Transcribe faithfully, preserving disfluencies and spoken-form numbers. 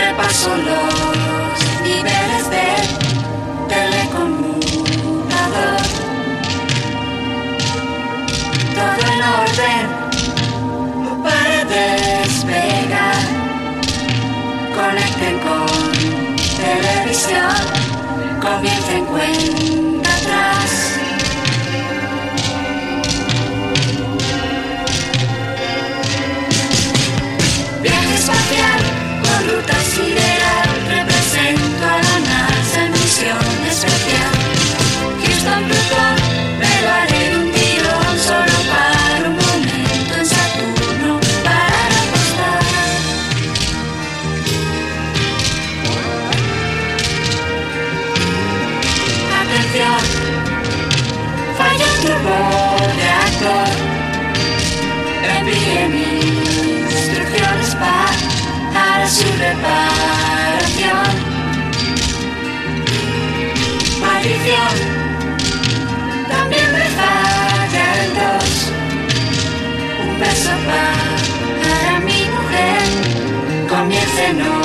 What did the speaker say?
Repaso los niveles del teleconmutador. Todo en orden para despegar. Conecten con televisión. Comiencen cuenta atrás. Viaje espacial con ruta sideral. Represento a la NASA en misión especial. Houston, Plutón, me lo haré de un tirón. Solo para un momento en Saturno para repostar. Atención, falla un turborreactor. Envíe mis instrucciones para su reparación. Maldición, también me fallan dos. Un beso para mi mujer. Comiencen hoy.